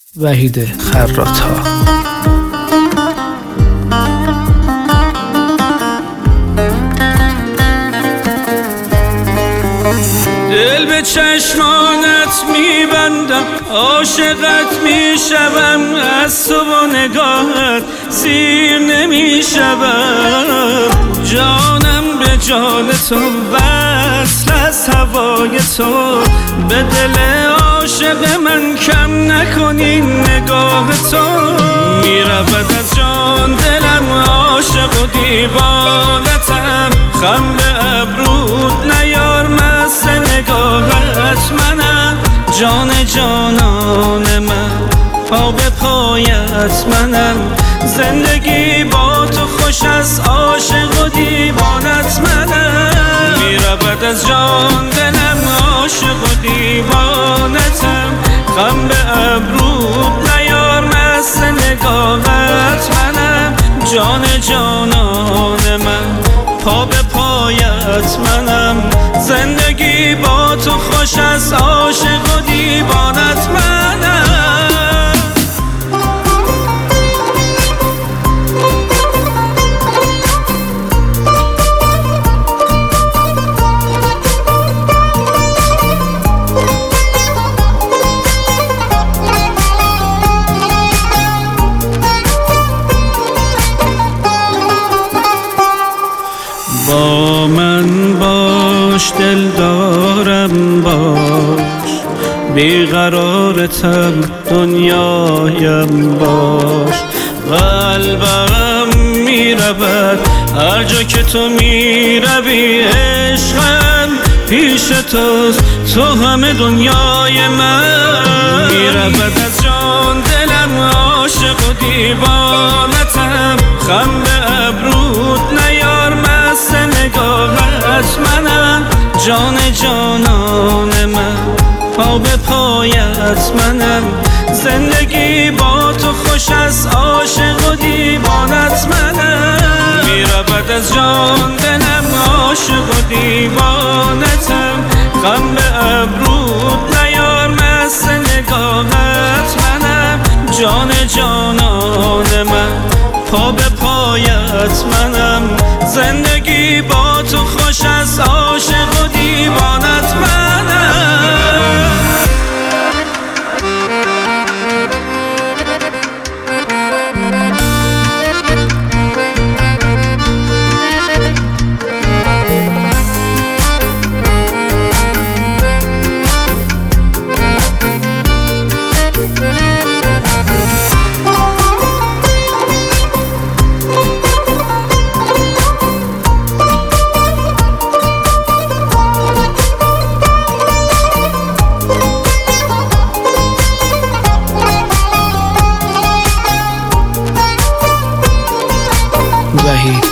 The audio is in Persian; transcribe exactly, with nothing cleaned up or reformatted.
وحید خراط‌ها. دل به چشمانت میبندم، عاشقت میشوم، از تو با نگاهت سیر نمیشوم. جانم به جان تو، وصل از هوای تو، به دل عاشق من کم نکنی نگاه تو. میرود از جان دلم، عاشق و دیوانتم، خم به ابرود نیار مست نگاهت منم. جان جانان من، پا به پایت منم، زندگی با تو خوش از عاشق و دیوانت منم. میرود از جان دلم، عاشق و دیوانتم، خم به ابرود نیار مست نگاهت منم. جان جانان من، پا به پایت منم، زندگی با تو خوش از عاشق و دیوانت منم. با من باش دلدارم باش، بیقرارتم دنیایم باش. قلبم میرود هر جا که تو میروی، عشقم پیش توست، تو همه دنیای من. میرود از جان دلم، عاشق و دیوانتم، خم به ابرود نیار مست نگاهت منم. جان جانان من، پا به پایت منم، زندگی با تو خوش از عاشق و دیوانت منم. میرود از جان دلم، عاشق و دیوانتم، خم به ابرود نیار مست نگاهت منم. جان جانان من، پا به پایت منم، زندگی با تو خوش از عاشق و دیوانت منم. وحید